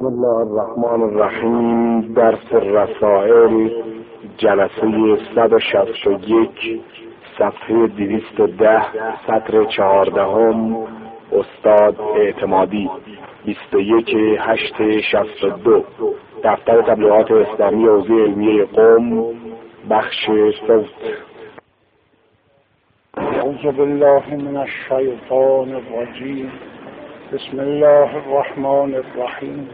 بسم الله الرحمن الرحیم. درس رسائل جلسه 161 صفحه 210 سطر 14 استاد اعتمادی 21/8/62 دفتر تبلیغات اسلامی حوزه علمیه قم بخش صوت. اعوذ بالله من الشیطان الرجیم. بسم الله الرحمن الرحیم.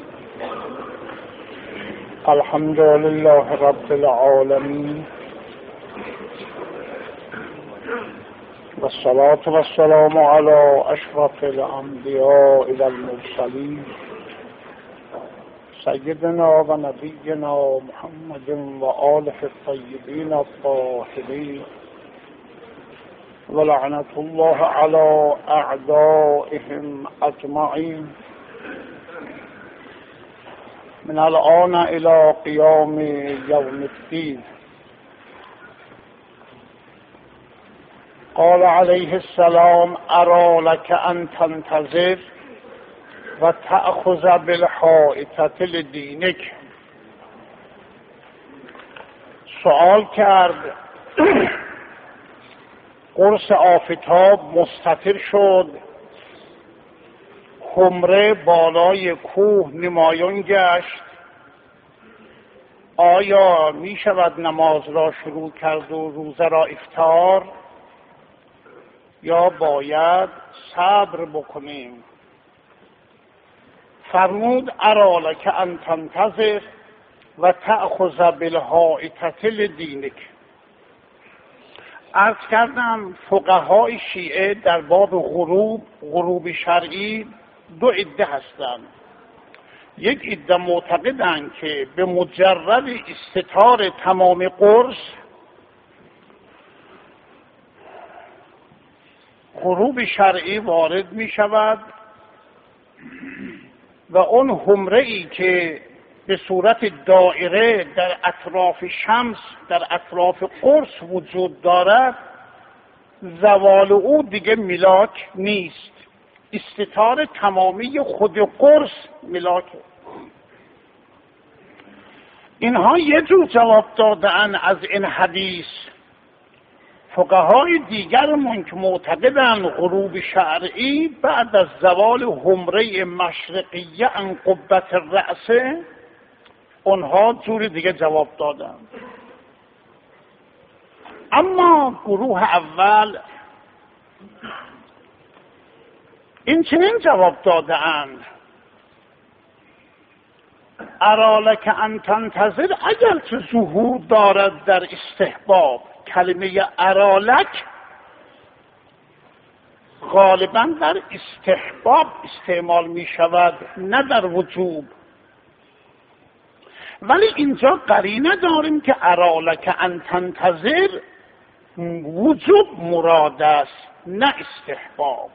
الحمد لله رب العالمین والصلاة والسلام علی اشرف الانبیاء والمرسلین سیدنا و نبینا محمد و آله الطیبین الطاهرین ولعنة الله على أعدائهم أجمعين من الآن إلى قيام يوم الدين. قال عليه السلام: أرى لك أن تنتظر وتأخذ بالحائطة لدينك. سؤال کرد. قرص آفتاب مستتر شد، خمره بالای کوه نمایان گشت. آیا می شود نماز را شروع کرد و روزه را افطار، یا باید صبر بکنیم؟ فرمود: ارا لک ان تنتظر و تأخذ بالحائطة لدینک. عرض کردم فقهای شیعه در باب غروب شرعی دو عده هستند. یک عده معتقدند که به مجرد استتار تمام قرص غروب شرعی وارد می شود و اون حمره ای که به صورت دائره در اطراف شمس در اطراف قرص وجود دارد، زوال او دیگه ملاک نیست. استتار تمامی خود قرص ملاک. اینها یه جور جواب دادن از این حدیث. فقهای دیگرمون که معتقدن غروب شرعی بعد از زوال حمره مشرقیه عن قبة الرأس، اونها جور دیگه جواب دادن. اما گروه اول این چنین جواب دادند: ارالک ان تنتظر اگر که ظهور دارد در استحباب. کلمه ارالک غالبا در استحباب استعمال می شود، نه در وجوب. ولی اینجا قرینه داریم که ارالک ان تنتظر وجوب مراد است، نه استحباب.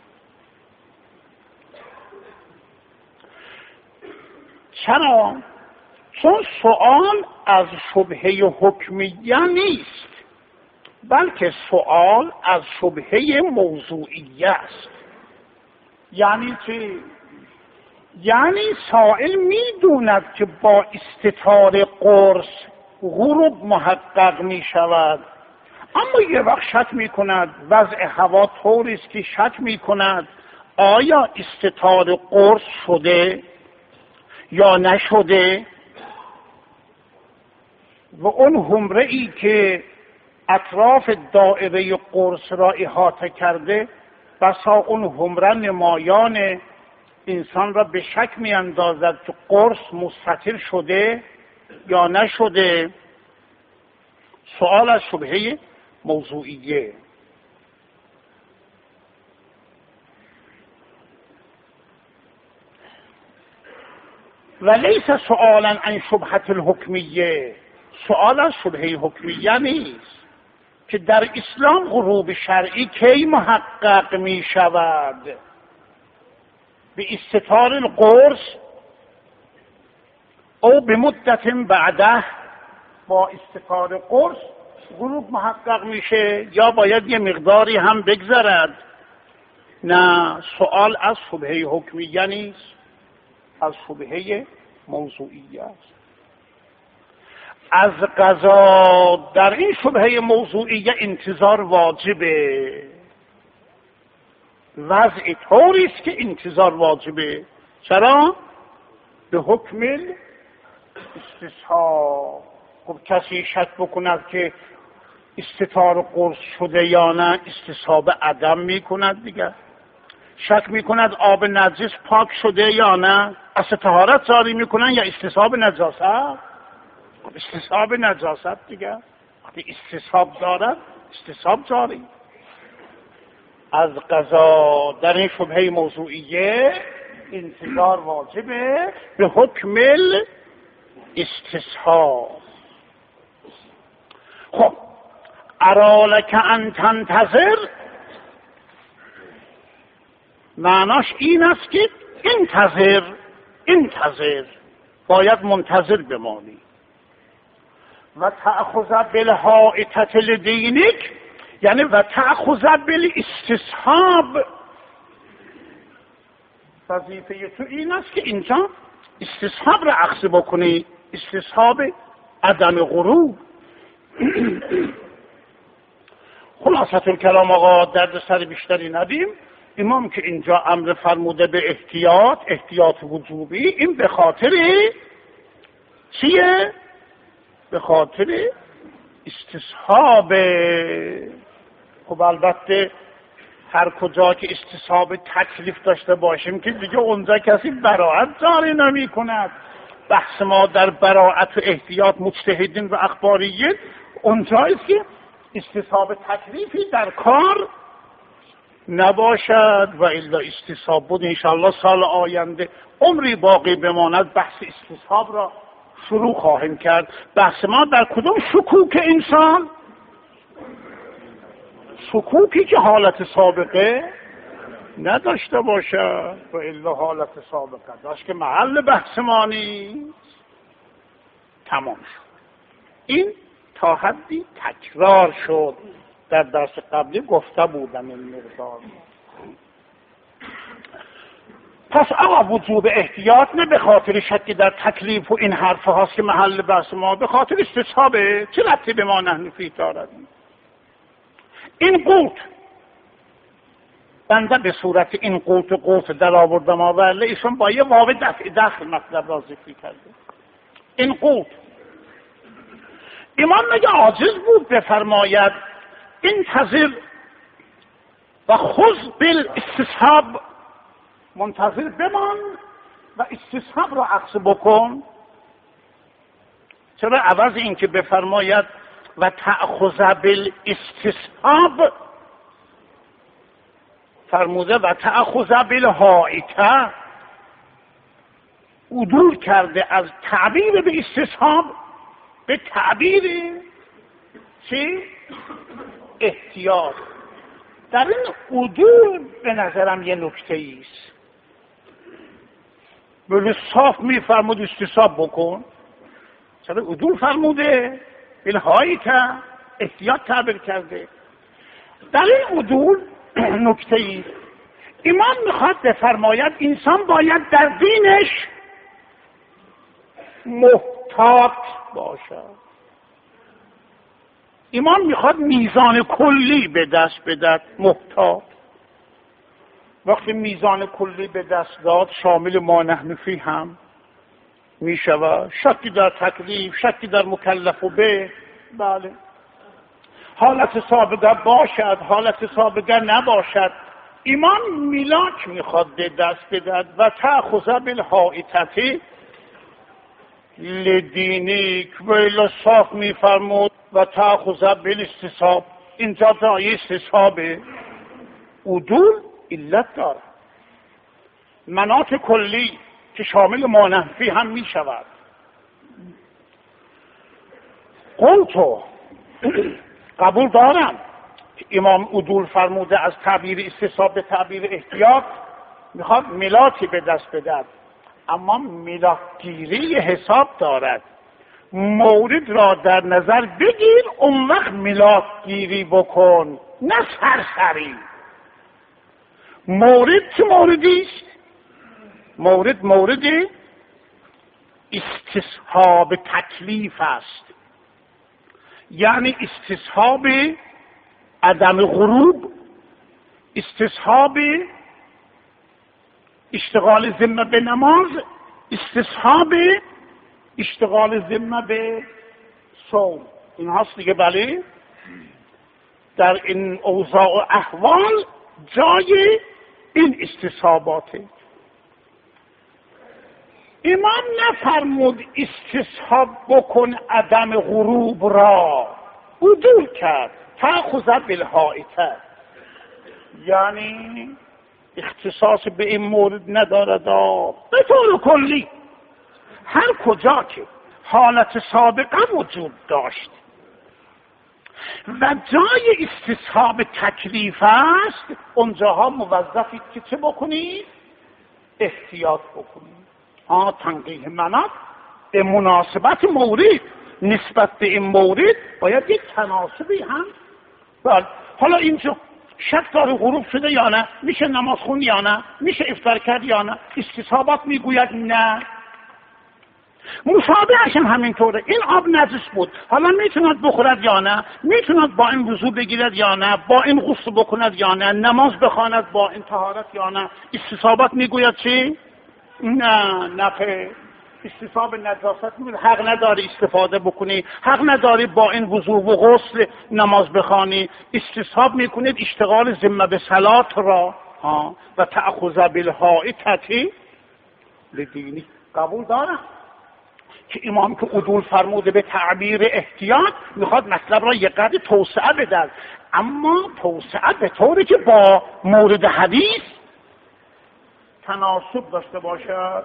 چرا؟ چون سؤال از شبهه حکمیه نیست، بلکه سؤال از شبهه موضوعیه است. یعنی چی؟ یعنی سائل میدوند که با استتار قرص غروب محقق می شود، اما یه وقت شک می کند. وضع هوا طوری است که شک می کند آیا استتار قرص شده یا نشده، و اون حمره ای که اطراف دائره قرص را احاطه کرده، بسا اون حمره نمایان انسان را به شک می اندازد که قرص مستتر شده یا نشده. سؤال از شبهه موضوعیه. و لیس سؤالا عن شبهة الحکمیه. سؤال از شبهه حکمیه نیست که در اسلام غروب شرعی کی محقق می شود. به استتار القرص او به مدت بعده، با استتار قرص غروب محقق میشه یا باید یه مقداری هم بگذرد؟ نه، سؤال از شبهه حکمیه نیست. از شبهه موضوعیه است. از قضا در این شبهه موضوعیه انتظار واجبه. وضع طوری است که انتظار واجبه. چرا؟ به حکم استصحاب. خب کسی شک بکند که استتار قرص شده یا نه، استصحاب عدم میکند دیگر. شک میکند آب نجس پاک شده یا نه، از طهارت جاری میکنن یا استصحاب نجاست؟ استصحاب نجاست دیگر. وقتی استصحاب دارد استصحاب جاری. از قضا در این شبهه موضوعیه انتظار واجبه به حکم استصحاب. خب ارالک ان تنتظر معناش این است که انتظر باید منتظر بمانی. و تأخذ بالحائطة لدینک یعنی و تأخذ بالاستصحاب. وظیفه تو این است که اینجا استصحاب را اخذ بکنی، استصحاب عدم غرور. خلاصة الکلام آقا درد سر بیشتری ندیم. امام که اینجا امر فرموده به احتیاط وجوبی، این به خاطر چیه؟ به خاطر استصحاب. خب البته هر کجا که استصحاب تکلیف داشته باشیم که دیگه اونجا کسی براعت جاری نمی کند. بحث ما در براعت و احتیاط مجتهدین و اخباریین اونجاییست که استصحاب تکلیفی در کار نباشد و الا استصحاب بود. انشاءالله سال آینده عمری باقی بماند بحث استصحاب را شروع خواهیم کرد. بحث ما در کدوم شکوک انسان؟ شکوکی که حالت سابقه نداشته باشد و الا حالت سابقه داشت که محل بحث ما نیست. تمام شد. این تا حدی تکرار شد. در درس قبلی گفته بودم این مقدار. پس آقا وجوب احتیاط نه به خاطر شکی در تکلیف و این حرف هاست که محل بحث ما، به خاطر استصحابه. چه ربطی به ما نحن فی دارد؟ این قوت بنده به صورت این قوت در آوردم ولی ایشون با یه واو داخل مطلب را ذکر کرده. این قوت امام مگه عاجز بود بفرماید انتظر و خذ بالاستصحاب، منتظر بمان و استصحاب را اخذ بکن؟ چرا عوض این که بفرماید و تأخذ بالاستصحاب فرموده و تأخذ بالحائطة؟ عدول کرده از تعبیر به استصحاب به تعبیر چی؟ احتیاط. در این عدول به نظرم یه نکته ایست. بله صاف میفرمود استصحاب بکن، چرا عدول فرموده؟ بالحائطة احتیاط تعبیر کرده. در این عدول نکته ایست. امام میخواد بفرماید انسان باید در دینش محتاط باشد. امام میخواد میزان کلی به دست بدهد. محتاط وقتی میزان کلی به دست داد شامل ما نحن فی هم میشود. شکی در تکلیف، شکی در مکلف و به، بله، حالت سابقه باشد، حالت سابقه نباشد. امام میلاک میخواد به دست بدهد و تأخذ بالحائطة لدینک و الا صاف میفرمود و تأخذ بالاستصحاب. اینجا جای استصحابه. عدول علت داره. مناط کلی که شامل مانحفی هم می شود. قلتو قبول دارم که امام عدول فرموده از تعبیر استصحاب به تعبیر احتیاط میخواد ملاکی به دست بدهد، اما ملاکگیری حساب دارد. مورد را در نظر بگیر اون وقت ملاکگیری بکن، نه سرسری. مورد چه موردی است؟ مورد استصحاب تکلیف است، یعنی استصحاب عدم غروب، استصحاب اشتغال ذمه به نماز، استصحاب اشتغال ذمه به صوم. این هاست دیگه. بله، در این اوضاع و احوال جای این استصحاباته. امام نفرمود استصحاب بکن عدم غروب را، عدول کرد تأخذ بالحائطه، یعنی اختصاص به این مورد ندارد. به طور کلی هر کجا که حالت سابقه وجود داشت و جای استصحاب تکلیف است، اونجاها موظفید که چه بکنید؟ احتیاط بکنید. تنقیح مناط به مناسبت مورد، نسبت به این مورد باید یک تناسبی هم. حالا اینجا شک داره غروب شده یا نه، میشه نماز خون یا نه، میشه افطار کرد یا نه، استصحابات میگوید نه. مشابهش هم همینطوره. این آب نجس بود، حالا میتوند بخورد یا نه، میتوند با این وضو بگیرد یا نه، با این غسل بکند یا نه، نماز بخواند با این طهارت یا نه. استصحابات میگوید چی؟ نه خیر. استصحاب نجاست میگوید حق نداری استفاده بکنی، حق نداری با این وضو و غسل نماز بخوانی. استصحاب میکنید اشتغال ذمه به صلات را و تأخذ بالحائطه لدینی. قبول دارم که امام که عدول فرموده به تعبیر احتیاط، میخواد مطلب را یک قدر توسعه بده، اما توسعه به طوری که با مورد حدیث تناسب داشته باشد.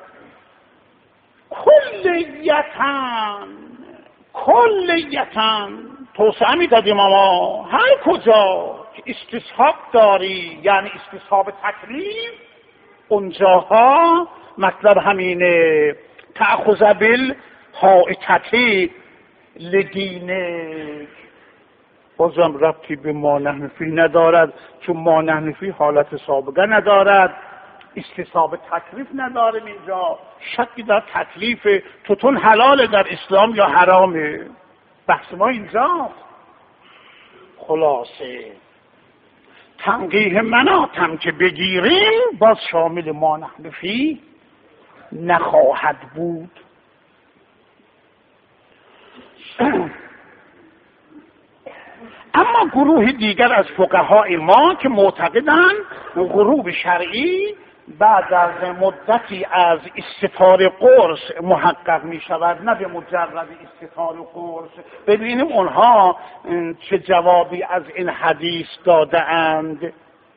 کلیتاً توسعه میدادیم، اما هر کجا که استصحاب داری، یعنی استصحاب تکلیف، اونجاها مطلب همینه. تأخذ بالحائطه لدینک. بازم ربطی به ما نحن فی ندارد، چون ما نحن فی حالت سابقه ندارد، استصحاب تکلیف نداریم. اینجا شکی در تکلیف توتون حلال در اسلام یا حرامه، بحث ما اینجا. خلاصه تنقیح مناطم که بگیریم باز شامل ما نحن فی نخواهد بود. اما گروه دیگر از فقهای ما که معتقدند غروب شرعی بعد از مدتی از استفار قرص محقق می شود، نه به مجرد استفار قرص. ببینیم اونها چه جوابی از این حدیث داده اند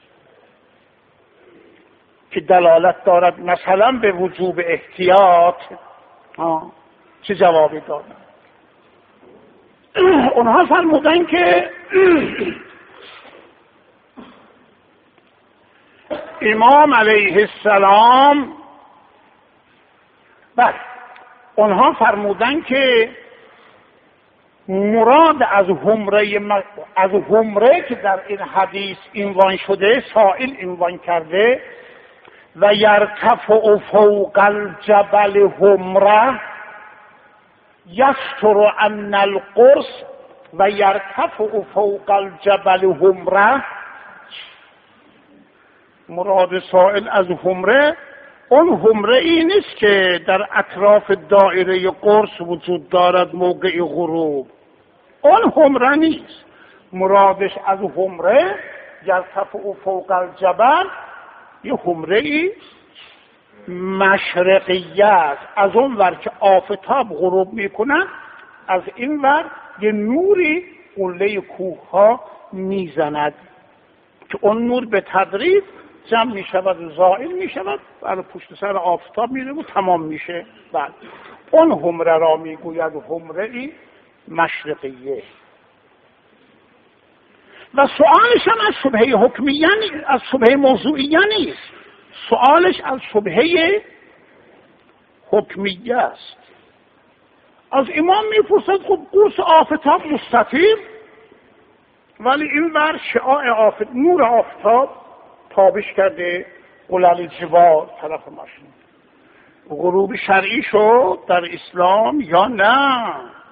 که دلالت دارد مثلا به وجوب احتیاط. چه جوابی دادن؟ اونها فرمودن که امام علیه السلام، اونها فرمودن که مراد از حمره که در این حدیث عنوان شده، سائل عنوان کرده و یرتفع فوق الجبل حمره یستر ان القرص و یرتفع فوق الجبل حمره. مراد سائل از حمره اون حمره ای نیست که در اطراف دایره قرص وجود دارد موقع غروب، اون حمره نیست. مرادش از حمره یرتفع فوق الجبل یه حمره ای مشرقیه است، از اون ور که آفتاب غروب میکنه از این ور یه نوری قله کوه ها میزند که اون نور به تدریج جمع میشود و زائل میشود، برای پشت سر آفتاب میره و تمام میشه. بعد اون حمره را میگوید حمره ای مشرقیه. و سؤالش هم از شبهه حکمیه، از شبهه موضوعیه نیست، سؤالش از شبهه حکمیه است. از امام میپرسد خب قرص آفتاب مستطیل، ولی این ور شعاع نور آفتاب تابش کرده قلل جبال طرف ماشین. غروب شرعی شد در اسلام یا نه؟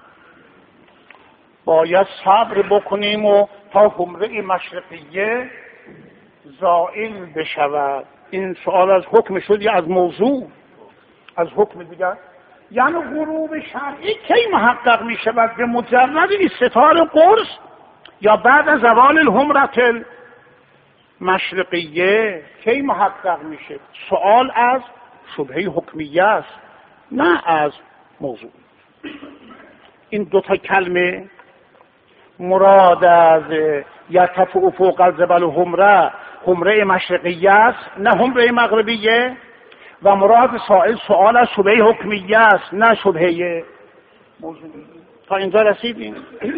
باید صبر بکنیم و تا حمره مشرقیه زائل بشود. این سوال از حکم شد یا از موضوع؟ از حکم دیگر. یعنی غروب شرعی کی محقق می شود؟ به مجرد استتار قرص یا بعد از زوال الحمرة المشرقیه کی محقق میشه؟ سوال از شبهه حکمیه است نه از موضوع. این دوتا کلمه مراد از یرتفع فوق الجبل حمره مشرقیه است نه حمره مغربیه، و مراد سوال از شبهه حکمیه است نه شبهه موضوعی. تا اینجا رسیدیم.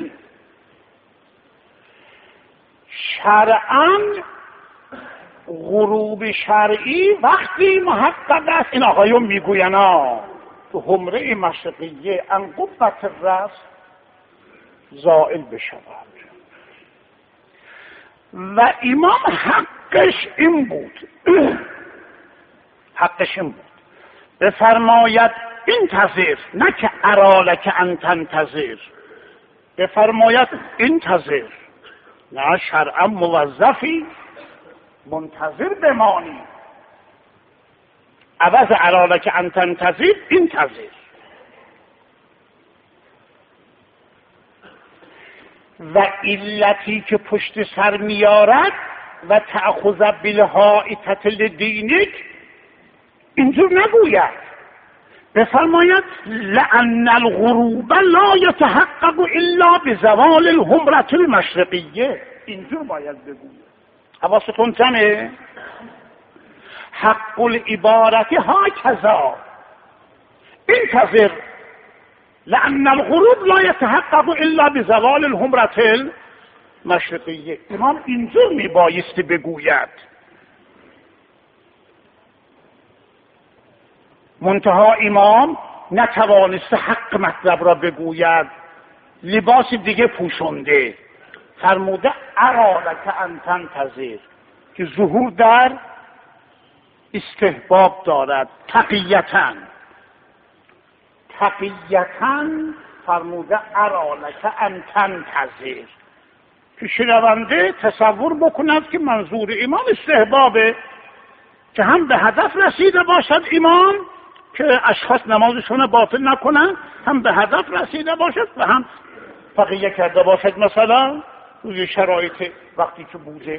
شرعاً غروب شرعی وقتی محقق است، این آقایون میگوین تو حمره مشرقیه ان قبة الرأس زائل بشود. و امام حقش این بود بفرماید انتظر، نه که ارالک ان تنتظر، بفرماید انتظر، نه شرعا موظفی منتظر بمانی، عوض ارالک ان تنتظر انتظر. و علتی که پشت سر میارد و تأخذ بالحائطة لدینک اینجور نگوید، بفرماید لأن الغروب لا يتحقق الا بزوال الحمرة المشرقیه، اینجور باید بگوید. حواستون جمعه؟ حق العبارت هكذا انتظر لأن الغروب لا يتحقق الا بزوال الحمرة المشرقیه. امام اینجور میبایستی بگوید. منتها امام نتوانست حق مطلب را بگوید، لباس دیگه پوشونده، فرموده ارالک ان تنتظر که ظهور در استحباب دارد. تقیتن فرموده ارالک ان تنتظر که شنونده تصور بکند که منظور امام استحبابه، که هم به هدف رسیده باشد امام که اشخاص نمازشون باطل نکنن، هم به هدف رسیده باشد و هم تقیه کرده باشد، مثلا روی شرایط وقتی که بوده.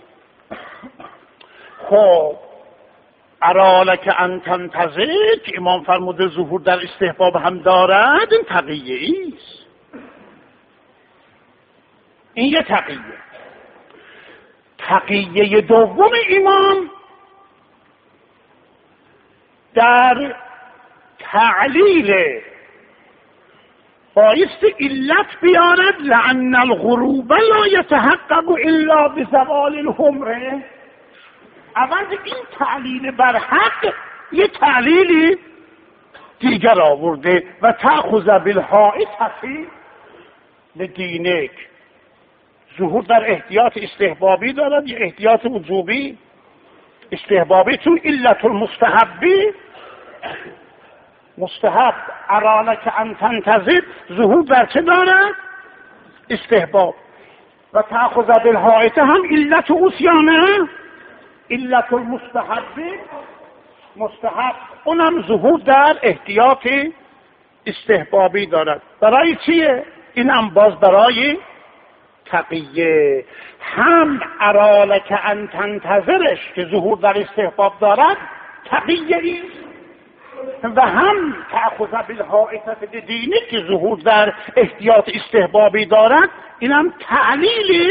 خب ارالک ان تنتظر که امام فرموده ظهور در استحباب هم دارد، این تقیه ایست. این یه تقیه. تقیه دوم امام در تعلیل بایست علت بیارد لأن الغروب لا يتحقق الا بزوال الحمره. اول این تعلیل بر حق یه تعلیلی دیگر آورده و تأخذ بالحائطة لدینک. ظهور در احتیاط استحبابی دارد یا احتیاط وجوبی؟ استحبابی، چون علت المستحبی مستحب ارالک ان تنتظر ظهور در چه دارد؟ استحباب. و تأخذ بالحائطة هم علت اوسیانه، علت المستحبی مستحب، اونم ظهور در احتیاط استحبابی دارد. برای چیه؟ اینم باز برای تقیه. هم ارالک ان تنتظرش که ظهور در استحباب دارد تقیه ایست، و هم تأخذ بالحائطة لدینک که ظهور در احتیاط استحبابی دارد، اینم تعلیل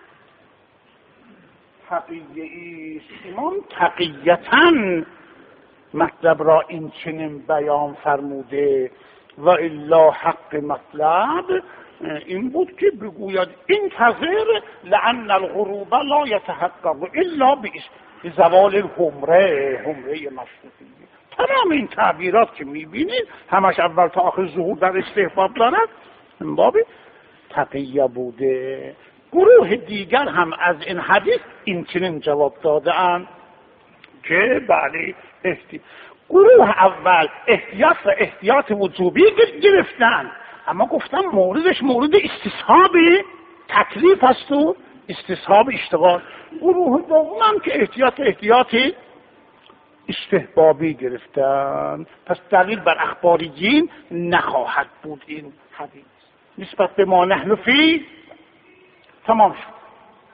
تقیه ایست. امام تقیتن مطلب را این چنین بیان فرموده. و الا حق مطلب این بود که بگوید انتظر لأن الغروب لا يتحقق الا بزوال الحمره مشرقیه. تمام این تعبیرات که میبینید همش اول تا آخر ظهور در استحباب دارد، این باب تقیه بوده. گروه دیگر هم از این حدیث این چنین جواب داده‌اند که بله گروه اول احتیاط وجوبی گرفتن، اما گفتم موردش مورد استصحاب تکلیف است و استصحاب اشتغال. گروه دوم هم که احتیاطی استحبابی گرفتن. پس دلیل بر اخباریین نخواهد بود این حدیث نسبت به ما نحن فی. تمام شد.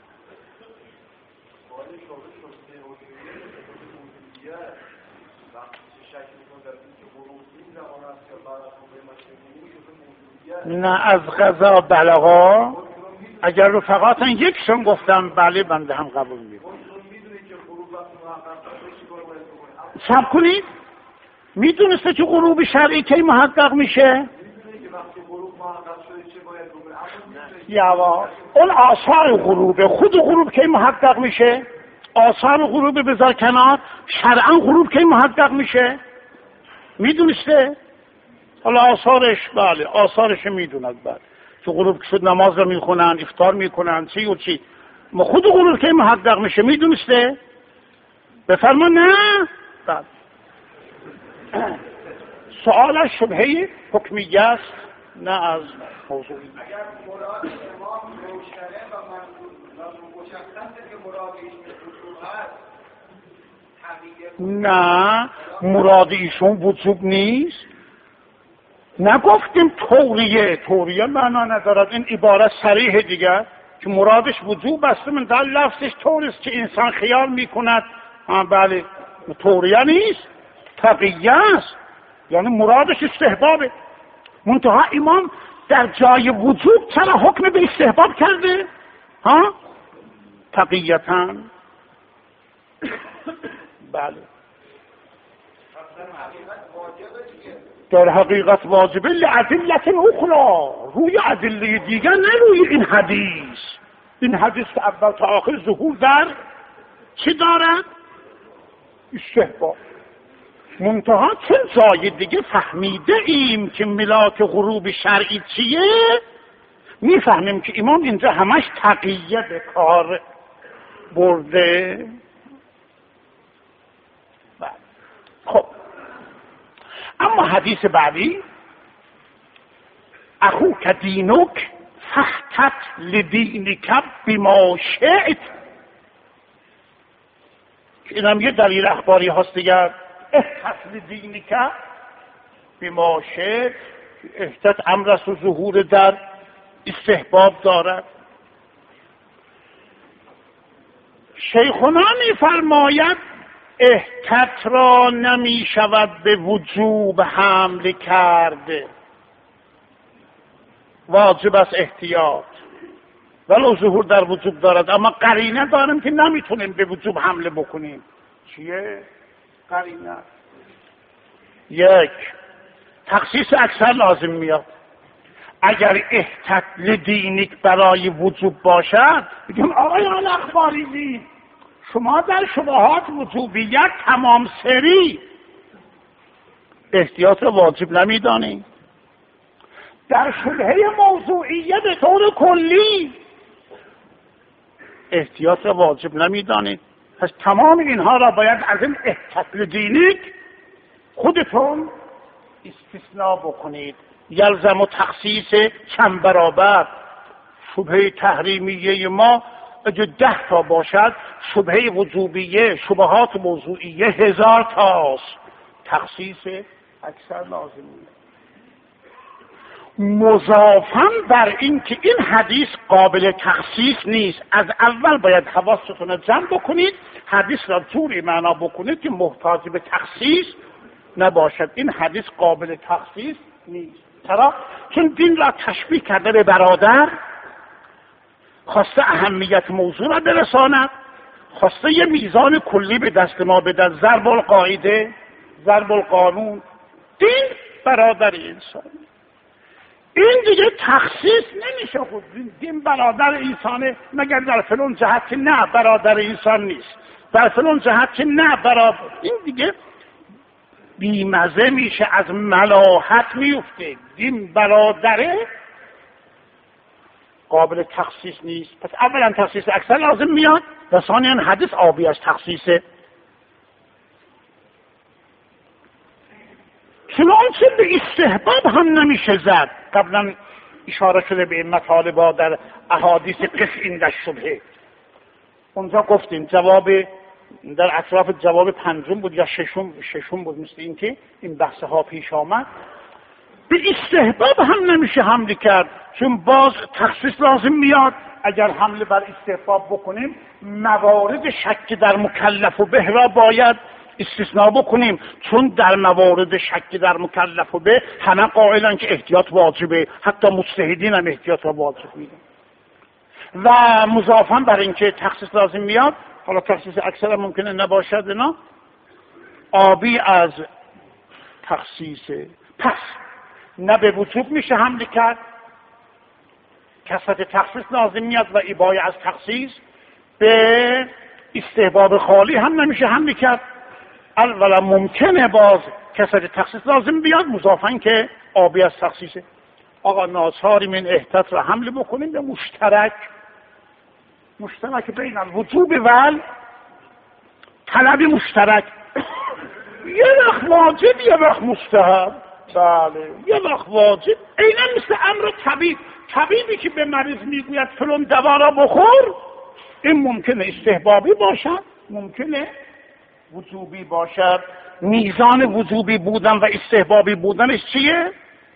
نه از قضا بلغا اگر رفقاتن یکشون گفتم بله بنده هم قبول میکنم. سب کنید میدونسته که غروب شرعی کی محقق میشه؟ یوا اون آثار غروب، خود غروب کی محقق میشه؟ آثار غروب بذار کنار، شرعا غروب کی محقق میشه؟ میدونسته؟ حالا آثارش بله آثارش میدوند بعد که غروب شد نماز رو میخونن، افطار میکنن، چی و چی. ما خود غروب کی محقق میشه میدونسته؟ بفرما نه. بعد سوالش شبهه حکمیه است نه از موضوعی. اگر مراد امام روشنه و مشخصه که مراد ایشون هست، نه مراد ایشون وجوب نیست. نگفتیم توریه معنا ندارد. این عبارت صریح دیگر که مرادش وجوب است. من در لفظش طوریست که انسان خیال میکند بله توریه نیست، تقیه است، یعنی مرادش استحبابه. منتها امام در جای وجوب چرا حکم به استحباب کرده؟ تقیتاً بله در حقیقت واجبه لعدلت اخرى، روی ادله دیگر نه روی این حدیث. این حدیث که اول تا آخر ظهور در چی دارد؟ استحباب. منتها چون جای دیگه فهمیده ایم که ملاک غروب شرعی چیه، میفهمیم که امام اینجا همش تقیه به کار برده. خب اما حدیث بعدی اخوک دینک فاحتط لدینک بما شئت، این هم یه دلیل اخباری هست دیگر. احتط لدینک بما شئت، احتط امر است و ظهور در استحباب دارد. شیخنا می‌فرماید احتط را نمی شود به وجوب حمل کرده، واجب است احتیاط ولو ظهور در وجوب دارد. اما قرینه داریم که نمیتونیم به وجوب حمله بکنیم. چیه قرینه؟ یک، تخصیص اکثر لازم میاد. اگر احتط لدینک برای وجوب باشد بگیم آقایان اخباریین شما در شبهات وجوبیت تمام سری احتیاط را واجب نمیدانید، در شبهه موضوعیه به طور کلی احتیاط را واجب نمیدانید. پس تمام اینها را باید از این احتط لدینک خودتون استثناء بکنید. یلزم و تخصیص چند برابر. شبهه تحریمیه ما اگه 10 تا باشد، شبهه وجوبیه شبهات موضوعیه 1000 تاست. تخصیص اکثر لازمیه. مضافاً بر این که این حدیث قابل تخصیص نیست، از اول باید حواستون رو جمع بکنید، حدیث را جوری معنا بکنید که محتاج به تخصیص نباشد. این حدیث قابل تخصیص نیست. چرا؟ چون دین را تشبیه کرده به برادر، خواسته اهمیت موضوع را برساند، خواسته یه میزان کلی به دست ما بدن. ضرب القاعده، ضرب القانون. دین برادر انسان، این دیگه تخصیص نمیشه. خود دین برادر انسانه مگر در فلان جهت که نه برادر انسان نیست، در فلان جهت که نه برادر. این دیگه بیمزه میشه، از ملاحت میفته. دین برادره قابل تخصیص نیست. پس اولا تخصیص اکثر لازم میاد و ثانیا حدیث آبی از تخصیصه. چنانچه به استحباب هم نمیشه زد. قبلا اشاره شده به این مطالبا در احادیث قف عند شبهه. اونجا گفتیم جواب در اطراف جواب پنجم بود یا ششم بود، مثل این که این بحث ها پیش آمد. به استحباب هم نمیشه حمله کرد، چون باز تخصیص لازم میاد. اگر حمله بر استحباب بکنیم موارد شک در مکلف و به را باید استثناء بکنیم، چون در موارد شک در مکلف و به همه قائلن که احتیاط واجبه، حتی مجتهدین هم احتیاط را واجب میدن. و مضافاً بر اینکه تخصیص لازم میاد، حالا تخصیص اکثر ممکنه نباشد، نه آبی از تخصیص، پس نه به وجوب میشه حمله کرد، کثرت تخصیص لازم میاد و ابای از تخصیص، به استحباب خالی هم نمیشه حمله کرد. اولا ممکنه باز کثرت تخصیص لازم بیاد، مضافاً که آبی از تخصیصه. آقا ناچاریم این احتیاط را حمله بکنیم به مشترک بین الوجوب و طلب مشترک. یه وقت واجب یه وقت مستحب. بله یه وقت واجب، اینا مثل امر طبیبی که به مریض میگوید فلان دوا را بخور، این ممکنه استحبابی باشد، ممکنه وجوبی باشد. میزان وجوبی بودن و استحبابی بودنش چیه؟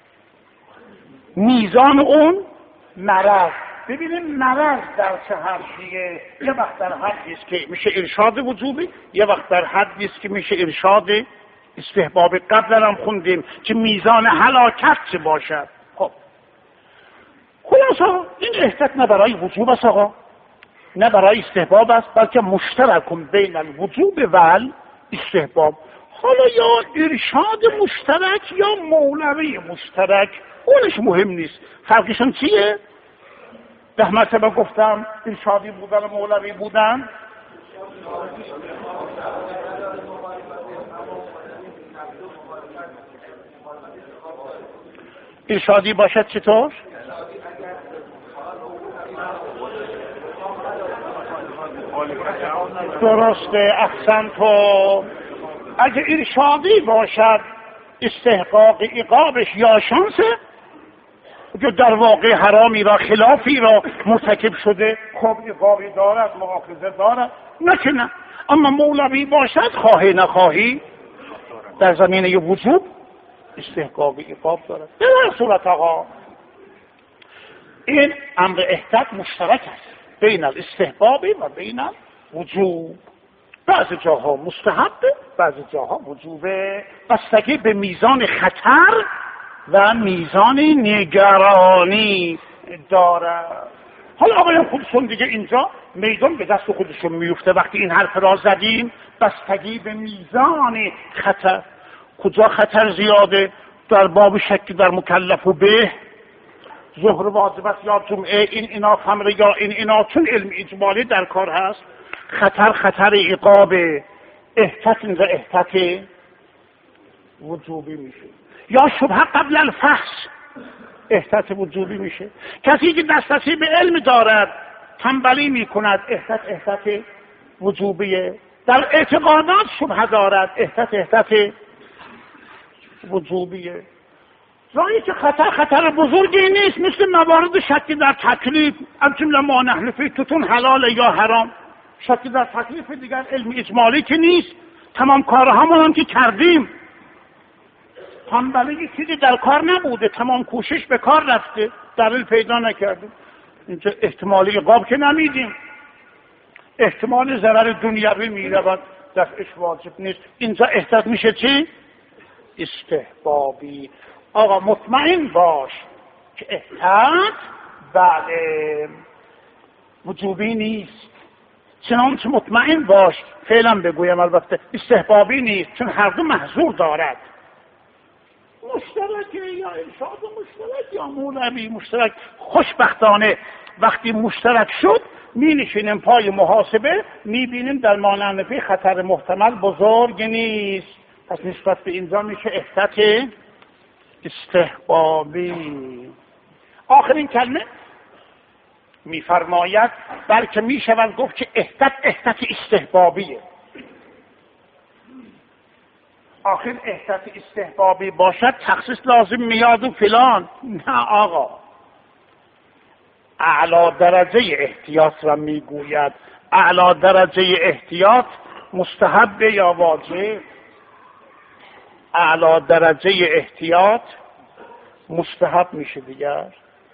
میزان اون مرض. ببینیم مرض در چه حدیه. یه وقت در حدی است که میشه ارشاد وجوبی، یه وقت در حدی است که میشه ارشاد استحبابی. قبلا هم خوندیم که میزان هلاکت چه باشد. خب خلاصا این احتیاط نه برای وجوب است آقا، نه برای استحباب است، بلکه مشترکم بین الوجوب و استحباب. حالا یا ارشاد مشترک یا مولوی مشترک، اونش مهم نیست. فرقشون چیه؟ 10 مرتبه گفتم ارشادی بودن و مولوی بودن. ارشادی باشد چطور؟ درسته، احسنتو. اگه ارشادی باشد استحقاق عقابش یا شانسه که در واقع حرامی را خلافی را مرتکب شده، خب عقابی دارد، مؤاخذه دارد، نه که نه. اما مولوی باشد خواهی نخواهی در زمینه وجوب استحقاق عقاب دارد. به هر صورت آقا این امر احتیاط مشترک است بین الاستحباب و بین وجوب. بعضی جاها مستحبه، بعضی جاها وجوبه، بستگی به میزان خطر و میزان نگرانی دارد. حالا آقایان خودشون دیگه اینجا میدان به دست خودشون میفته. وقتی این حرف را زدیم بستگی به میزان خطر، کجا خطر زیاده؟ در باب شک در مکلف و به، ظهر واجب است یا جمعه، این اینا خمر یا این اینا، چون علم اجمالی در کار هست. خطر عقاب، احتیاط اینجا احتیاط وجوبی میشه. یا شبهه قبل الفحص، احتیاط وجوبی میشه. کسی که دسترسی به علم دارد تنبلی میکند، احتیاط وجوبیه. در اعتقادات شبهه دارد، احتیاط وجوبیه. راهی که خطر بزرگی نیست، مثل موارد شکی در تکلیف، از جمله ما نحن فی توتون حلال یا حرام. شکی در تکلیف دیگر علم اجمالی که نیست، تمام کارهامون هم که کردیم، تنبلی چیزی در کار نبوده، تمام کوشش به کار رفته، دلیل پیدا نکردیم. اینجا احتمالی عقاب که نمیدیم، احتمال ضرر دنیوی میرود، دفعش واجب نیست. اینجا احتیاط میشه چی؟ استحبابی. آقا مطمئن باش که احتیاط بله وجوبی نیست، چنانچه مطمئن باش، فعلا بگویم البته استحبابی نیست، چون هر دو محظور دارد. مشترک یا ارشاد مشترک یا مولوی مشترک. خوشبختانه وقتی مشترک شد می نشینیم پای محاسبه، می بینیم در مانع خطر محتمل بزرگ نیست. پس نسبت به اینجا میشه احتیاط استحبابی. آخرین کلمه میفرماید بلکه میشود گفت که احتیاط استحبابیه. آخر احتیاط استحبابی باشد تخصیص لازم میاد و فلان. نه آقا، اعلی درجه احتیاط را میگوید. اعلی درجه احتیاط مستحب یا واجب؟ اعلی درجه احتیاط مستحب میشه دیگر.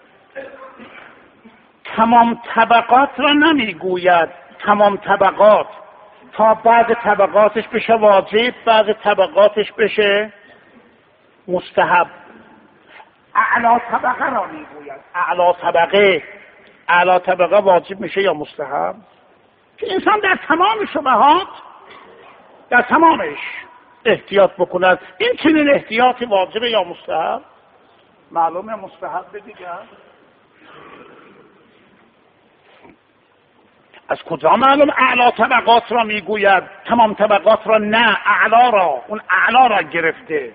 تمام طبقات را نمیگوید، تمام طبقات، تا بعد طبقاتش بشه واجب، بعد طبقاتش بشه مستحب. اعلی طبقه را میگوید. اعلی طبقه واجب میشه یا مستحب؟ که انسان در تمام شبهات، در تمامش احتیاط بکند. این چنین احتیاطی واجبه یا مستحب؟ معلومه مستحب دیگر. از کجا معلوم اعلی طبقات را میگوید، تمام طبقات را نه، اعلی را، اون اعلی را گرفته.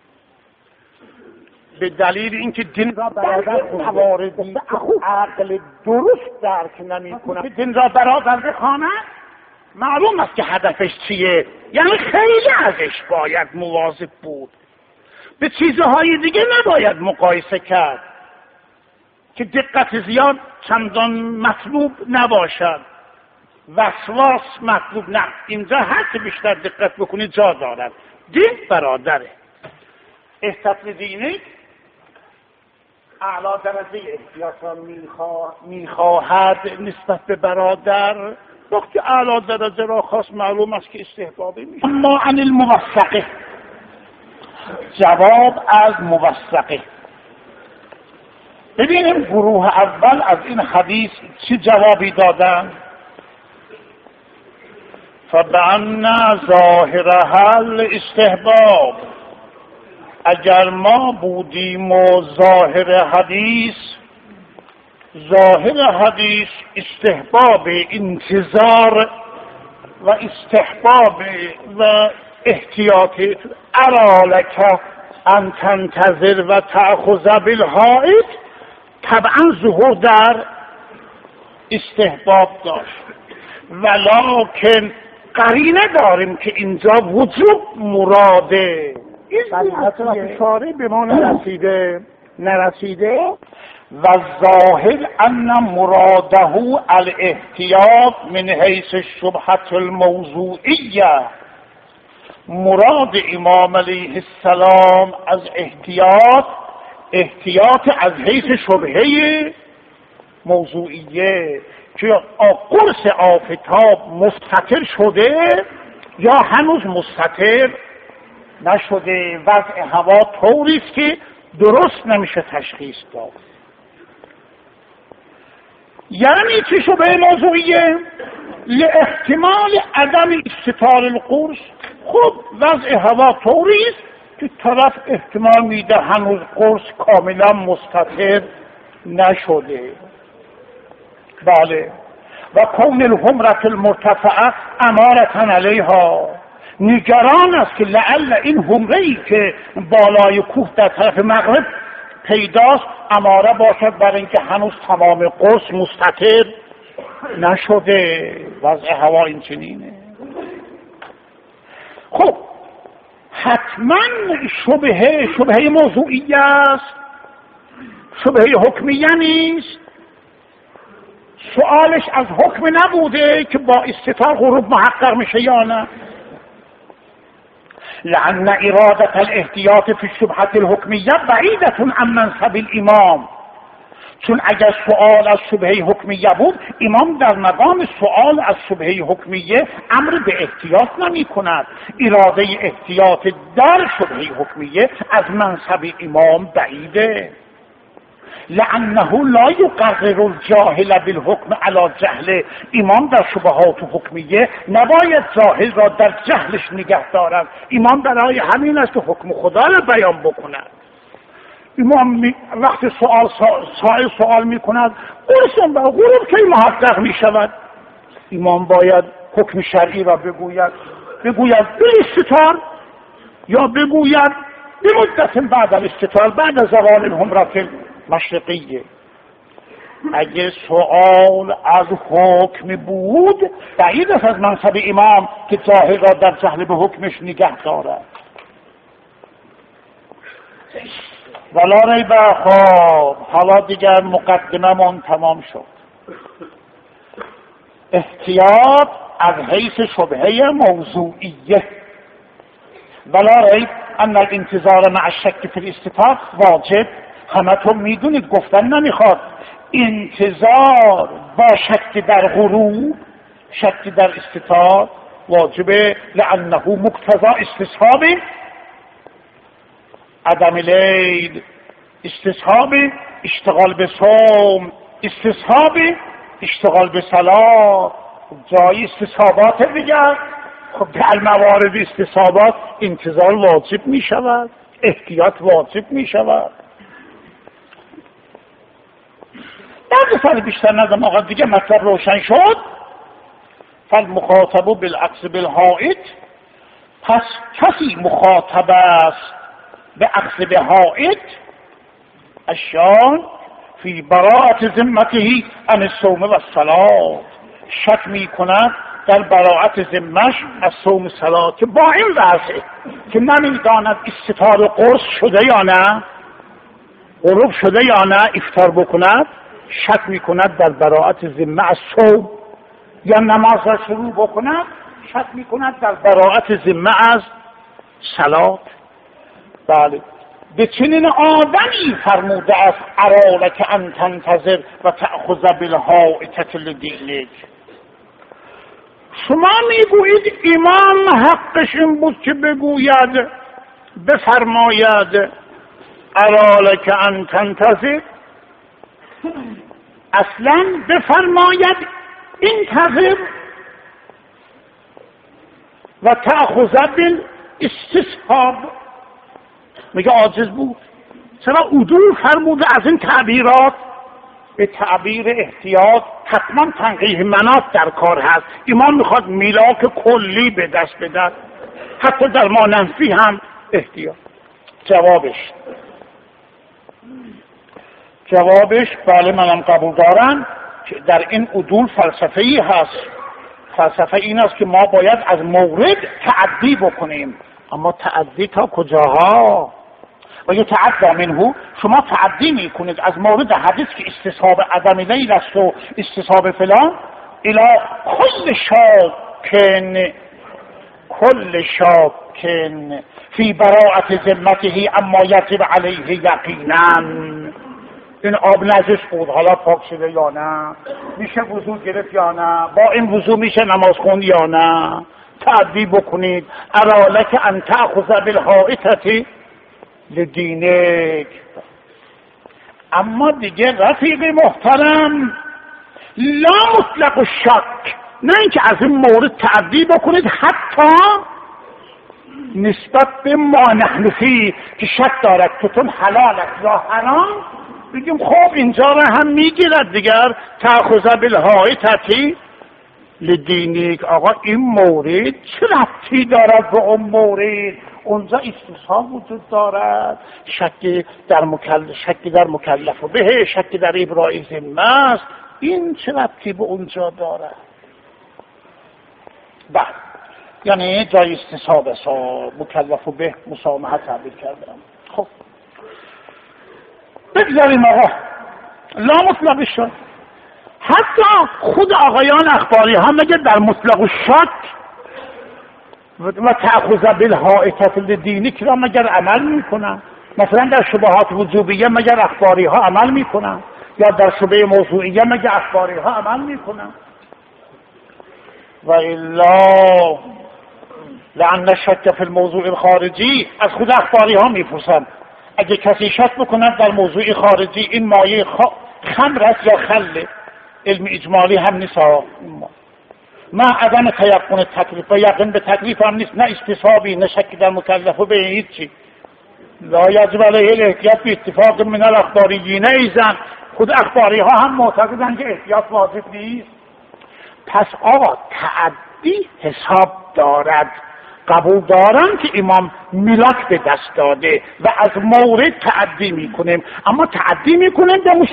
به دلیل اینکه دین را برادر خواردی عقل درست درک نمی کند، دین را برادر خواند، معلوم است که هدفش چیه. یعنی خیلی ازش باید مواظب بود، به چیزهای دیگه نباید مقایسه کرد که دقت زیاد چندان مطلوب نباشد، وسواس مطلوب نه. اینجا هر چه بیشتر دقت بکنی جا دارد. دین برادره. احتیاط دینی اعلی درجه احتیاط را میخواهد نسبت به برادر. وقتی اعلی درجه را خواست معلوم است که استحبابی میشه. اما عن الموثقه، جواب از موثقه. ببینیم گروه اول از این حدیث چه جوابی دادن. فبأن ظاهرها الاستحباب، اگر ما بودیم و ظاهر حدیث استحباب انتظار و استحباب و احتیاط، ارالک ان تنتظر و تأخذ بالحائط، طبعا ظهور در استحباب داشت. ولکن قرینه داریم که اینجا وجوب مراده. این اشاره به ما نرسیده. و ظاهر ان مراده الاحتیاط من حیث الشبهة الموضوعیه. مراد امام علیه السلام از احتیاط از حیث شبهه موضوعیه، که قرص آفتاب مستتر شده یا هنوز مستتر نشده. وضع هوا طوری است که درست نمیشه تشخیص داد. یعنی چه شبه موضوعیه؟ لاحتمال عدم استتار القرص. خب وضع هوا طوری است که طرف احتمال میده هنوز قرص کاملا مستتر نشده. بله. و کون الحمرة المرتفعه امارة علیها، نگران است که لعل این حمره‌ای که بالای کوه در طرف مغرب پیداست اماره باشد برای اینکه هنوز تمام قرص مستتر نشده. وضع هوا این چنینه. خب حتما شبهه موضوعی است، شبهه حکمیه نیست. سوالش از حکم نبوده که با استتار غروب محقق میشه یا نه. لأن إرادة الاحتیاط في الشبهة الحکمیه بعیدة عن منصب الامام. چون اگر سوال از شبهه حکمیه بود، امام در مقام سوال از شبهه حکمیه امر به احتیاط نمی کند. اراده احتیاط در شبهه حکمیه از منصب امام بعیده. لأنه لا يقرر الجاهل بالحكم على جهل. امام در شبهات حکمیه نباید جاهل را در جهلش نگه دارد. امام برای همین است که حکم خدا را بیان بکند. امام وقتی سائل سوال میکند قرص با غروب که محقق میشود، امام باید حکم شرعی را بگوید به استتار یا بگوید به مدت بعد الاستتار، بعد زوال الحمرة مشرقیه. اگه سوال از حکم بود بعید است از منصب امام که جاهل را در جهل به حکمش نگه دارد. ولا ریب. خب حالا دیگر مقدممون تمام شد. احتیاط از حیث شبهه موضوعیه. ولا ریب ان الانتظار مع الشک فی الاستتار واجب. همتون میدونید، گفتن نمیخواد. انتظار با شک در غروب، شک در استتار واجبه، لانه مقتضا استصحاب عدم لیل، استصحاب اشتغال به صوم، استصحاب اشتغال به صلاة. جای استصحابات دیگر. خب در موارد استصحابات انتظار واجب می شود، احتیاط واجب می شود. بعد سال بیشتر ندم آقا دیگه مطلب روشن شد. فالمخاطب بالعکس بالحائط. پس کسی مخاطب است به عکس به حائط اشیان فی براءت ذمته عن الصوم و الصلاة. شک می کند در براءت ذمش از صوم صلاة، که با این وضعه که نمیداند استطار قرص شده یا نه، غروب شده یا نه، افطار بکند. شک می کند در براءت ذمه از صوم، یا نماز را شروع بکند شک می کند در براءت ذمه از صلاة. بله، به چنین آدمی فرموده است ارالک ان تنتظر و تأخذ بالحائطة لدینک. شما میگویید امام حقش این بود که بگوید، بفرماید ارالک ان تنتظر، اصلا بفرماید انتظر و تأخذ بالاستصحاب. میگه عاجز بود. چرا عدول فرموده از این تعبیرات؟ به تعبیر احتیاط حتما تنقیح مناط در کار هست. امام میخواد میلاک کلی به دست بدهد، حتی در مانفی هم احتیاط. جوابش بله منم قبول دارم که در این عدول فلسفه ای هست. فلسفه این است که ما باید از مورد تعدی بکنیم، اما تعدی تا کجاها؟ و یتعدی منه، شما تعدی میکنید از مورد حدیث که استصحاب عدم لیل است و استصحاب فلان الی کل شاکن فی براءت ذمته اما یجب علیه یقینا. این آب نجس بود، حالا پاک شده یا نه، میشه وضو گرفت یا نه، با این وضو میشه نماز خوند یا نه. تعدی بکنید. ارالک ان تأخذ بالحائطة لدینک. اما دیگه رفیق محترم، لا مطلق الشک، نه اینکه از این مورد تعدی بکنید حتی نسبت به ما نحن فیه که شک دارد که حلال است یا حرام، بگیم خب اینجا را هم میگیرد دیگر. تأخذ بالحائطة لدینک. آقا این مورد چه ربطی دارد به اون مورد؟ اونجا استصحاب وجود دارد، شک در مکلف و به، شک در ابراء ذمه است. این چه ربطی به اونجا دارد؟ بله، یعنی جای استصحاب است، مکلف و به مسامحه تعبیر کردم. خب بگذاریم آقا، لا مطلق شد. حتی خود آقایان اخباری ها مگه در مطلق شک و تأخذ بالحائطة لدینک را مگر عمل میکنن؟ مثلا در شبهات وجوبیه مگر اخباری ها عمل میکنن؟ یا در شبه موضوعیه مگر اخباری ها عمل میکنن؟ و الا لأن الشک فی الموضوع الخارجی، از خود اخباری ها میپرسن اگه کسی شک بکند در موضوع خارجی این مایه خمر است یا خله، علم اجمالی هم نیست، ما عدم تیقن تکلیف و یقین به تکلیف هم نیست، نه استصحابی نه شک در مکلف و به هیچی. لا یجب علیه الاحتیاط به اتفاق من الاخباریین ایضا. خود اخباری ها هم معتقدن که احتیاط واجب نیست. پس آقا تعدی حساب دارد. قبول دارم که امام میلاک به دست داده و از مورد تعدی میکنیم، اما تعدی میکنیم به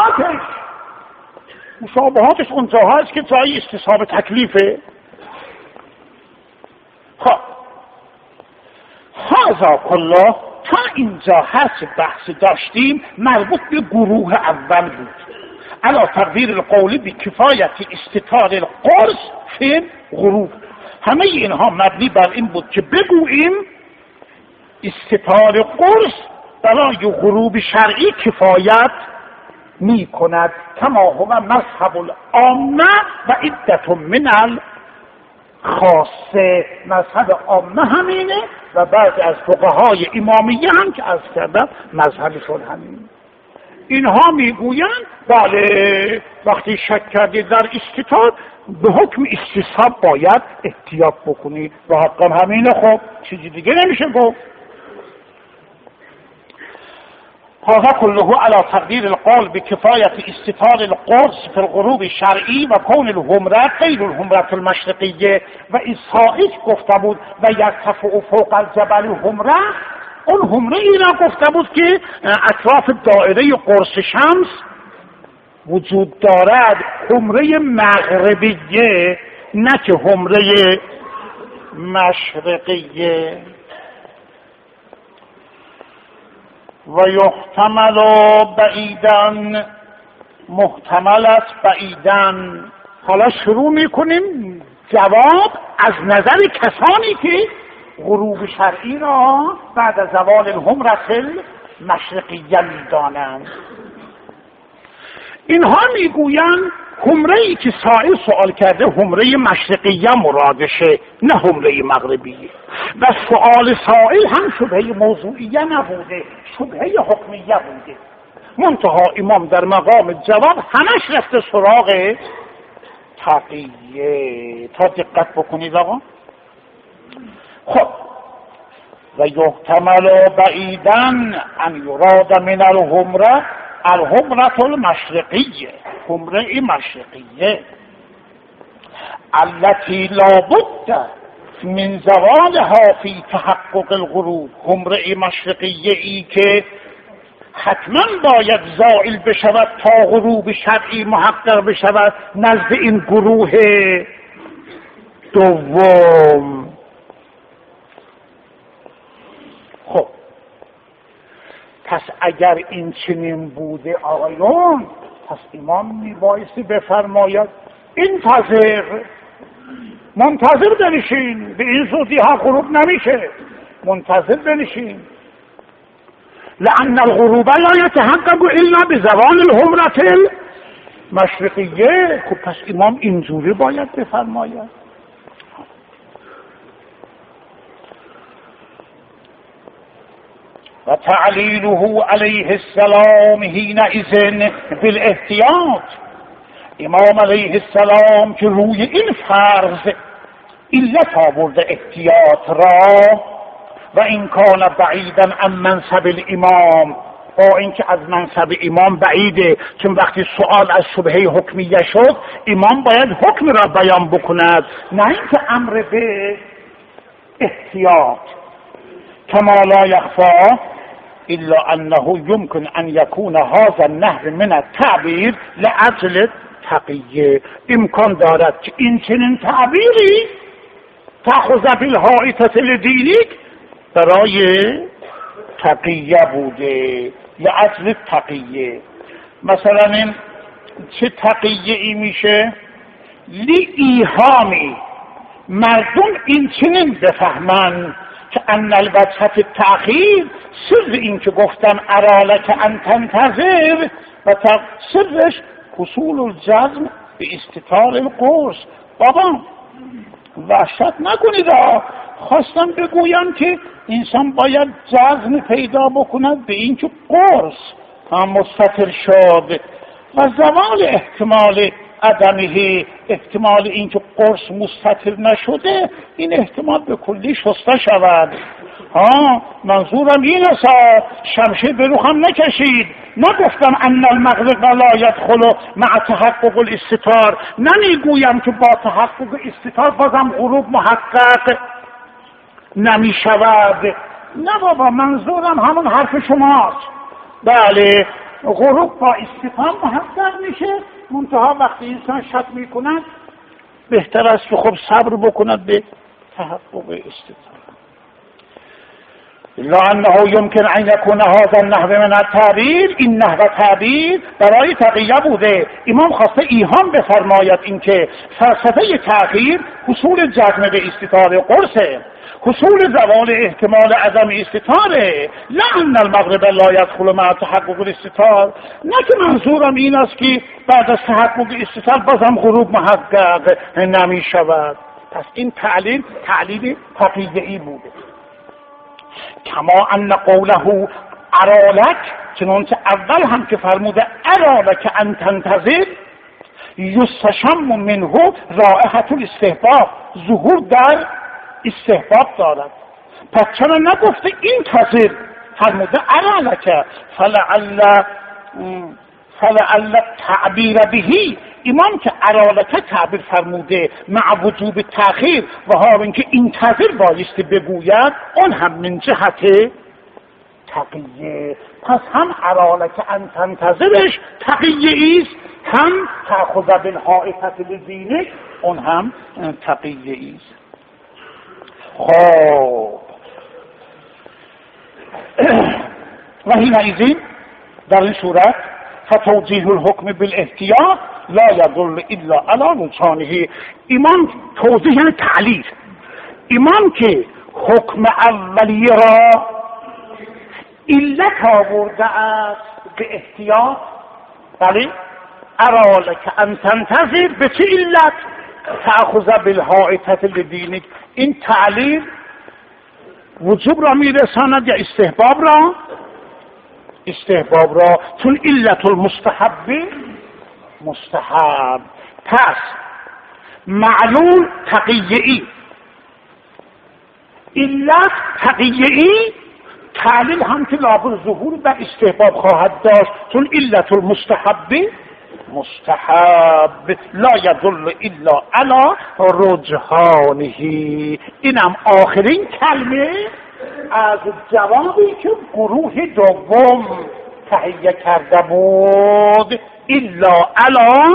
مشابهاتش اونجا هست که جای استصحاب تکلیفه. خب هذا کله تا اینجا هر چه بحث داشتیم مربوط به گروه اول بود. علا تقدیر القول بکفایت استتار القرص فی غروب. همه اینها مبنی بر این بود که بگوییم استتار قرص برای غروب شرعی کفایت می کند، کما هو مذهب العامه و عدت من الخاصه. مذهب عامه همینه و بعضی از فقهای امامیه هم که از کردم مذهبشون همینه. اینها میگویند بله وقتی شک کردی در استتار به حکم استصحاب باید احتیاط بکنی و حقا همینه. خب چیزی دیگه نمیشه گفت. هذا كله على تقدير القول بكفاية استتار القرص في الغروب الشرعي و كون الهمرة غير الهمرة المشرقية و إسحاقش گفته بود و يرتفع فوق الجبل الهمرة. اون همره اینا گفته بود که اطراف دایره قرص شمس وجود دارد، همره مغربیه نه که همره مشرقیه. و یحتمل بعیدن، محتمل است بعیدن. حالا شروع میکنیم جواب از نظر کسانی که غروب شرعی را بعد از زوال الهمرة المشرقیه میدانند. اینها میگویند همره ای که سائل سوال کرده همره مشرقیه مرادشه نه همره مغربیه و سوال سائل هم شبهه موضوعیه نبوده، شبهه حکمیه بوده. منتها امام در مقام جواب همش رفته سراغ تقیه. تا دقت بکنید آقا. خب و یحتمل بعیدن ان یراد من الهمره الهمرة المشرقیه، همره مشرقیه التي لا بد من زوالها فی تحقق الغروب. همره مشرقیه ای که حتما باید زائل بشود تا غروب شرعی محقق بشود نزد این گروه دوم. خب پس اگر این چنین بوده آقایون، پس امام میبایستی بفرماید منتظر بنشین، به این زودی ها غروب نمیشه، منتظر بنشین. لأن الغروب لا يتحقق الا بزوال الهمرة المشرقیه. خب پس امام اینجوری باید بفرماید. و تعلیله علیه السلام حینئذ بالاحتیاط. امام علیه السلام که روی این فرض علت آورده احتیاط را و این کان بعیدا عن منصب الامام، با اینکه از منصب امام بعیده، چون وقتی سؤال از شبهه حکمیه شد امام باید حکم را بیان بکند نه اینکه امر به احتیاط. کما لا یخفا الا انه يمكن ان يكون هذا النهر من التعبیر لاجل تقیه. امکان دارد که این چنین تعبیری تأخذ بالحائطة لدینک برای تقیه بوده، لاجل تقیه. مثلا این چه تقیه ای میشه؟ لایهامی، مردم این چنین بفهمن که ان الوجه التأخیر، سر این که گفتم ارالک ان تنتظر و سرش حصول الجزم به استتار القرص. بابا وحشت نکنید، خواستم بگویم که انسان باید جزم پیدا بکند به این که قرص هم مستتر شد و زوال احتمال عدمه، احتمال این که قرص مستتر نشده این احتمال به کلی شسته شود. منظورم این است، شمشیر به روخم نکشید، نگفتم ان المغرب لا یدخل مع تحقق الاستتار، نمیگویم که با تحقق استتار بازم غروب محقق نمی شود. نه بابا، منظورم همون حرف شماست. بله غروب با استتار محقق میشه، منتها وقتی انسان شک میکند بهتر است که خب صبر بکند به تحقق استتار. الا انه یمکن ان یکون هذا النحو من التعبیر، این نحو تعبیر برای تقیه بوده. امام خواسته ایهام بفرماید اینکه فلسفه تأخیر حصول جزم به استطار قرصه، حصول زوال احتمال عدم استطاره، لا ان المغرب لا يدخل مع تحقق الاستطار. نه که منظورم این است که بعد از تحقق استطار بازم غروب محقق نمی شود. پس این تعلیل تقیه‌ای بوده. کما ان قوله ارالک، چنانچه اول هم که فرموده ارالک ان تنتظر، یستشم منه رائحة الاستحباب، ظهور در استحباب دارد. پس چرا نگفته انتظر، فرموده ارالک؟ فلعل تعبیر بهی، امام که ارالک تعبیر فرموده مع وجوب تأخیر و ها اینکه انتظر بایستی بگوید، اون هم من جهت تقیه. پس هم ارالک ان تنتظرش تقیه است، هم تأخذ بالحائطة لدینک اون هم تقیه است. خب و حینئذ در این صورت فتوجیه الحکم بالاحتیاط لا يدل الا على رجحانه. امام توضیح یعنی تعلیل. امام که حکم اولیه را علت آورده است به احتیاط، بله، ارالک ان تنتظر، به چه علت؟ تأخذ بالحائطة لدینک. این تعلیل وجوب را میرساند یا استحباب را؟ استحباب را، چون علت المستحب مستحب. پس معلول تقیه‌ای، علت تقیه‌ای، تعلیل هم که لابد ظهور در استحباب خواهد داشت، چون علت المستحب مستحب لا يدل الا على رجحانه. اینم آخرین کلمه از جوابی که گروه دوم تهیه کرده بود، الا علی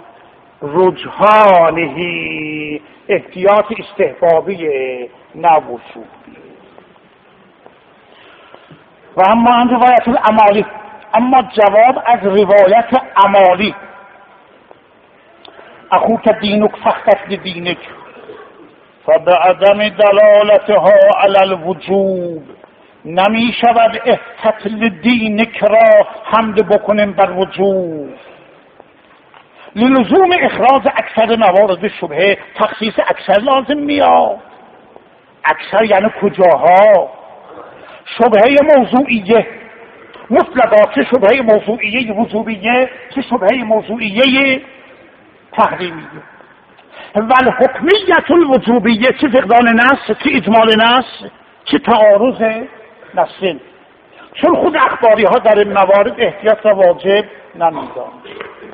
رجحانه، احتیاط استحبابی نوجودی. و اما عن روایت الامالی، اما جواب از روایت امالی، اخوک دینک فاختف لدینک، فبعدم دلالتها علی الوجوب، نمی شود احتت لدینک را حمد بکنیم بر وجوب، للزوم اخراج اکثر موارد شبهه، تخصیص اکثر لازم میاد. اکثر یعنی کجاها؟ شبهه موضوعیه مطلقا، چه شبهه موضوعیه وجوبیه، چه شبهه موضوعیه تحریمیه. ولی حکمیت الوجوبیه، چه فقدان نص، چه اجمال نص، چه تعارض نص، چون خود اخباری ها در این موارد احتیاط را واجب نمیدانند.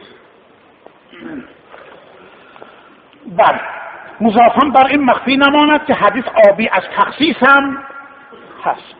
بله، مضافاً بر این مخفی نماند که حدیث آبی از تخصیص هم هست.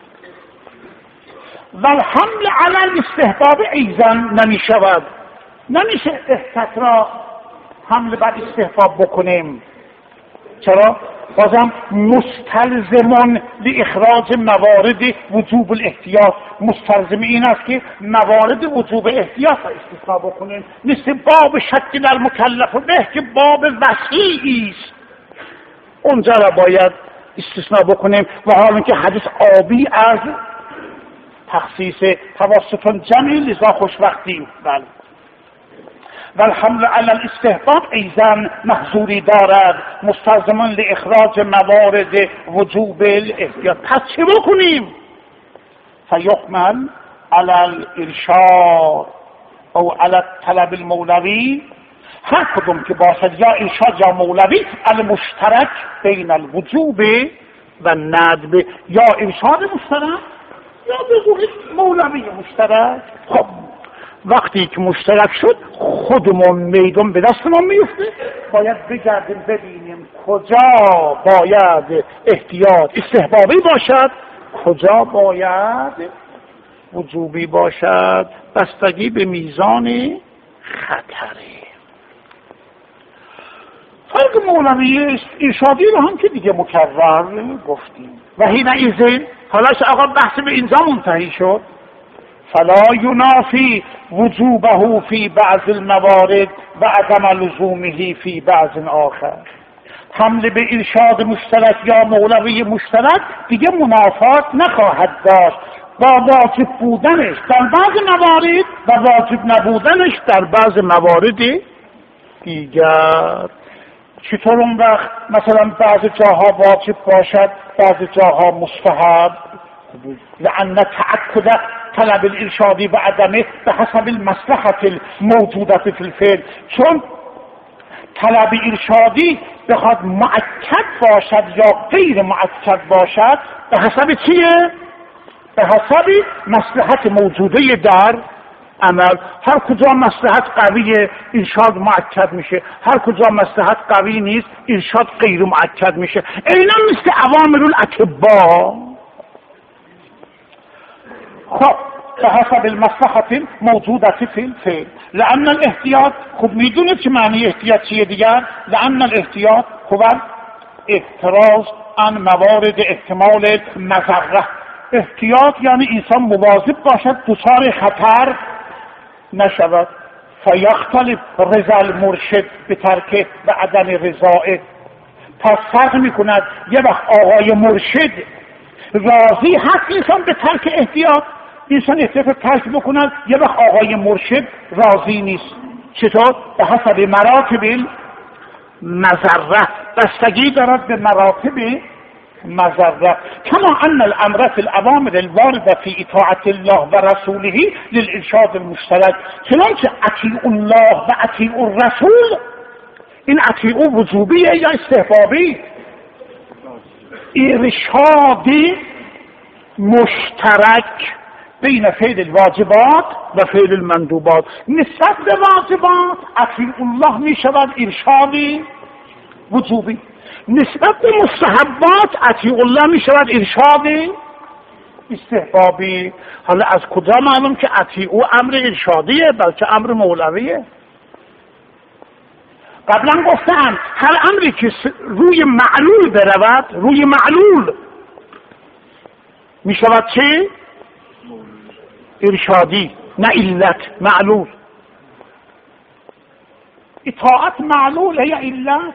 والحمل علی الاستحباب ایضا نمی شود، نمیشه احتیاط را حمل بر استحباب بکنیم. چرا؟ بازم مستلزمون لاخراج موارد وجوب الاحتیاط، مستلزم این است که موارد وجوب احتیاط را استثناء بکنیم. مثل باب شک در مکلف به که باب وسیعی است، اونجا را باید استثناء بکنیم. و حالا که حدیث آبی از تخصیص توسط جمعی لذا خوشوقتی. بله، والحمل علی الاستحباب ایضا محظوری دارد، مستلزم لاخراج موارد وجوب الاحتیاط. پس چه بکنیم؟ فیحمل علی الارشاد او علی الطلب المولوی، هر کدوم که باشد، یا ارشاد یا مولوی، المشترک بین الوجوب و ندب، یا ارشاد مشترک یا به مولوی مشترک. خب وقتی که مشترک شد، خودمون میدون به دستمون میفته، باید بگردیم ببینیم کجا باید احتیاط استحبابی باشد، کجا باید وجوبی باشد، بستگی به میزان خطره. فرق مولوی ارشادی رو هم که دیگه مکرر گفتیم. و حینئذ حالا آقا بحث به اینجا منتهی شد. فلا ینافی وجوبه فی بعض الموارد و عدم لزومه فی بعض آخر. حمله به ارشاد مشترک یا مولوی مشترک دیگه منافات نخواهد داشت با واجب بودنش در بعض موارد و واجب نبودنش در بعض موارد دیگر. چطور اون وقت مثلا بعض جاها واجب باشد بعض جاها مستحب؟ لأن تأکد طلب الارشادی و عدمه به حسب المصلحة الموجودة فی الفعل، چون طلب ارشادی بخواد مؤکد باشد یا غیر مؤکد باشد به حسب چیه؟ به حسب مصلحت موجوده در عمل. هر کجا مصلحت قویه ارشاد مؤکد میشه، هر کجا مصلحت قوی نیست ارشاد غیر مؤکد میشه. اینا مثل اوامر الاطباء. خب به حسب المصلحة موجودة فی الفعل. لأن الاحتیاط، خب میدونید چه معنی احتیاط چیه دیگر؟ لأن الاحتیاط خب احتراز عن موارد احتمال مضره. احتیاط یعنی انسان مواظب باشد دچار خطر نشود. فیختلف رضا المرشد به ترک و عدم رضایه. پس فرق میکند یه وقت آقای مرشد راضی هست انسان به ترک احتیاط، انسان احتیاط ترک بکند، یه وقت آقای مرشد راضی نیست. چطور؟ به حسب مراتب مضره، بستگی دارد به مراتب مضره. کما ان الامر فی الاوامر الوارده فی اطاعت الله و رسوله للارشاد المشترک، چنانچه اطیعوا الله و اطیعوا الرسول، این اطیعوا وجوبیه یا استحبابی؟ ارشاد مشترک بین فعل الواجبات و فعل المندوبات. نسبت به واجبات اطیعوا الله می شود ارشادی وجوبی، نسبت به مستحبات اطیعوا الله می شود ارشادی استحبابی. حالا از کجا معلوم که اطیعوا امر ارشادیه بلکه امر مولویه؟ قبلا گفتم هر امری که روی معلول برود، روی معلول می شود چه؟ ارشادی، نه علت، معلول. اطاعت معلول یا علت؟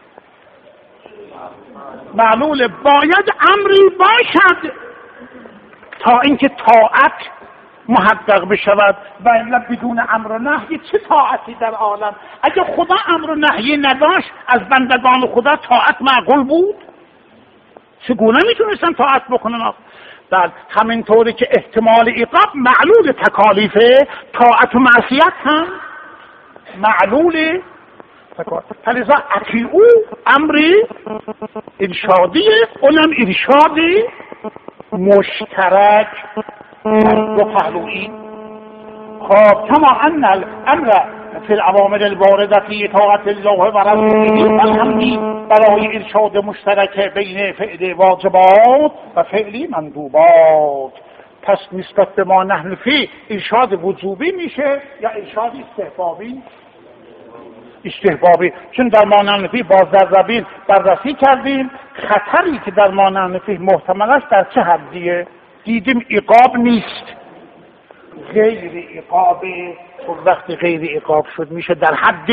معلول. باید امری باشد تا اینکه طاعت محقق بشود، و الا بدون امر و نهی چه طاعتی در عالم؟ اگه خدا امر و نهی نداشت از بندگان خدا طاعت معقول بود؟ چگونه میتونستن طاعت بکنن؟ بله، همینطوری که احتمال عقاب معلول تکالیفه، طاعت و معصیت هم معلول تکالیف. فلذا اطیعوا امری ارشادیه، اونم ارشادی مشترک دو پهلویی. خب کما ان الامر فی الاوامر الوارده فی اطاعت الله و رسوله فالحمدی برای ارشاد مشترک بین فعل واجبات و فعل مندوبات. پس نسبت به ما نحن فی ارشاد وجوبی میشه یا ارشاد استحبابی؟ استحبابی. چون در ما نحن فی باز در زبین بررسی کردیم خطری که در ما نحن فی محتمل است در چه حدیه؟ دیدیم عقاب نیست، غیر عقابه. وقتی غیر عقاب شد میشه در حد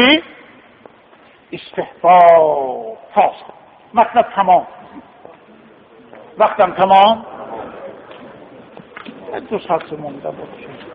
استحباب. فاصل مطلب تمام، وقتم تمام. 2 ساعت مونده بود.